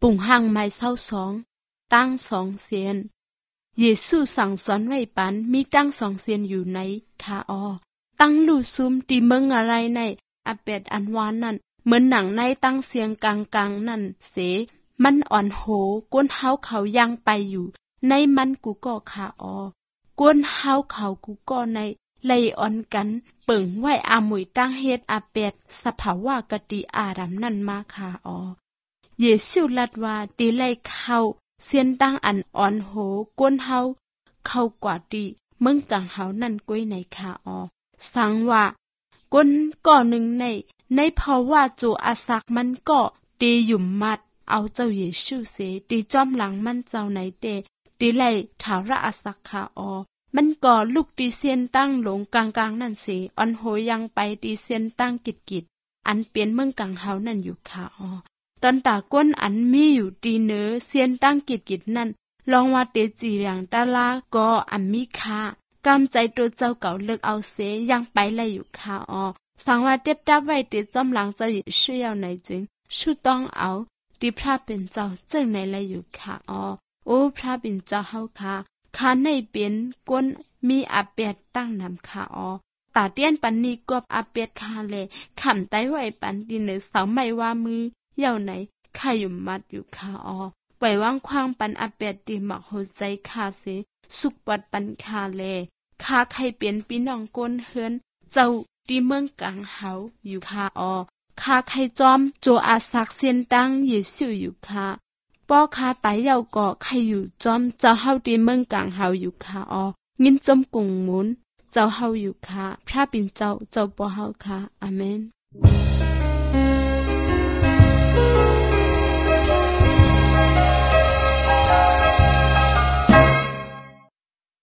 ปุ่งห่างไม้เศร้าสองตั้ง2 เซียนเยซูสั่งสอนไว้ปันมีตั้ง2 เซียนอยู่ในคาออตั้งลู่ซุมตีเมืองอะไรในอาเป็ดอันวานนั่นเหมือนหนังในตั้งเสียงกลางนั่นเสมันอ่อนโหก้นเฮาเขายังไปอยู่ในมันกูก็คาออก้นเฮาเขากูก็ในไลอ่อนกันเปิ่งไหวอาหมุยตั้งเฮ็ดอาเป็ดสภาวะกติอารำนั่นมาคาออเยซูลัดว่าตีไลเข้าเสียนตั้งอันอ่อนโหก้นเฮาเข้ากว่าตีเมืองกังเฮานั่นก้วยในคาออสังว่าก้นก่อหนึ่งในเพราะว่าจูอาศักมันก็ตีหยุ่มมัดเอาเจ้าเยซูเสตีจอมหลังมันเจ้าไหนเตตีไลถาวระอาศักคาออมันก่อลูกตีเซียนตั้งหลงกลางนั่นเสอ่อนโหยังไปตีเซียนตั้งกิดอันเปลี่ยนเมืองกังเฮานั่นอยู่คาออตอนตาก้นอันมีอยู่ตีเนอเซียนตั้งกิดนั่นลองว่าเตจีเรียงตาลาก็อันมีค่ากำใจตัวเจ้าเก่าเลิกเอาเสยังไปไลอยู่คาออสังว่าเต็บดับไว้เตจอมหลังเจ้าอยู่ชื่อยาวไหนจึงชูต้องเอาตีพระเป็นเจ้าจึงในไลอยู่คาออโอ้พระเป็นเจ้าเฮาคาในเป็นก้นมีอาเป็ดตั้งนำคาออตาเตียนปันนี้กบอาเป็ดคาเลขำไต้ไว้ปันดินเนเสาไม่ว่ามือเย่าไหนข้าอยู่มัดอยู่คาออปล่อยว่างควางปันอาเป็ดตีหมักหัวใจคาเสสุกปัดปันคาเลคาใครเปลี่ยนปีน้องก้นเฮือนเจ้าตีเมืองกังเฮาอยู่คาออคาใครจอมโจอาศักเซียนตั้งเยซูอยู่คาป้อคาไตเยาก่อใครอยู่จอมเจ้าเฮาตีเมืองกังเฮาอยู่คาอองินจมกุงมุนเจ้าเฮาอยู่คาพระปิ่นเจ้าป้อเฮาคาอาเมน